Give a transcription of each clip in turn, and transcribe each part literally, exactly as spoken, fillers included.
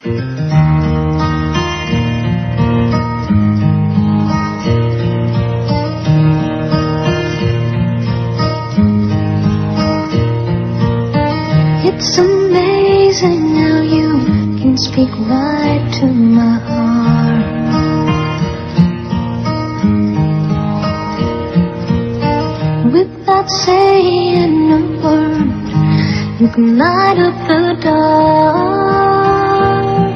It's amazing how you can speak right to my heart. Without saying a word, you can light up the dark.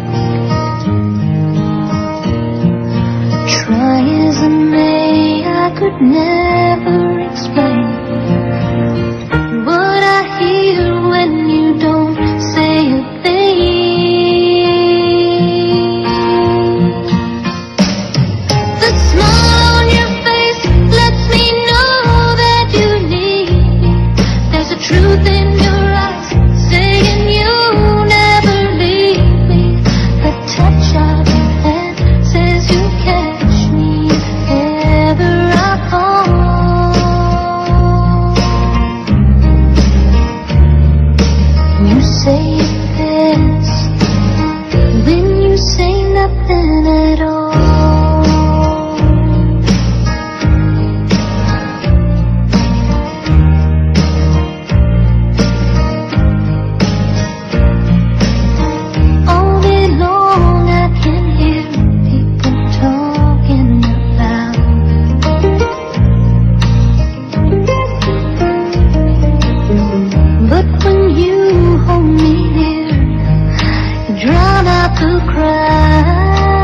Try as I may, I could never explain what I hear when you don't say a thing. The smile on your face lets me know that you need me. There's a truth in your eyes saying you'll never leave me. The touch of your hand says you catch me if ever I fall. You say this, then you say nothing at all. All day long I can hear people talking about. But when you hold me near, you drown out the crowd.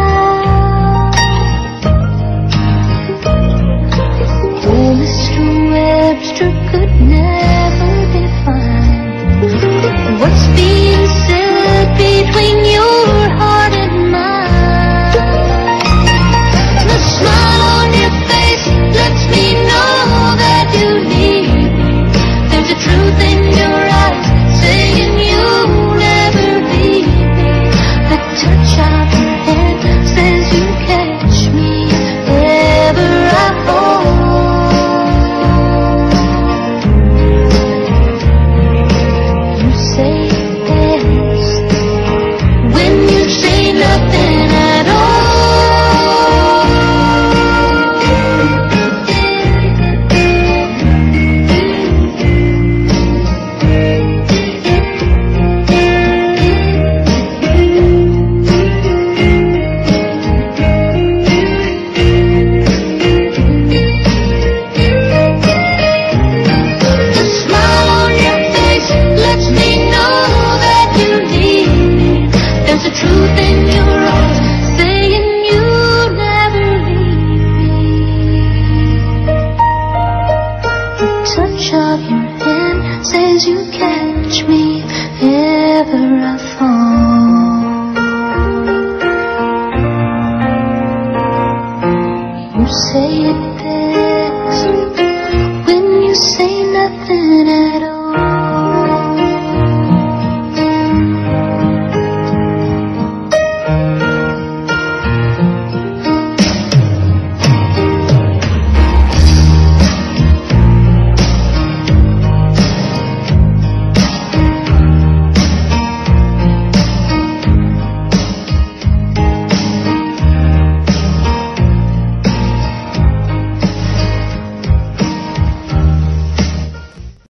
Oh, Mister Webster could never define what's being said between your heart and mine. The smile on your face lets me know that you need me. There's a truth in your eyes saying you'll never leave me. The touch of your hand says you catch me if ever I fall. You say yes when you say nothing at The smile on your face lets me know that you need me. There's a truth in your eyes saying you'll never leave me. The touch of your hand says you catch me if ever I fall.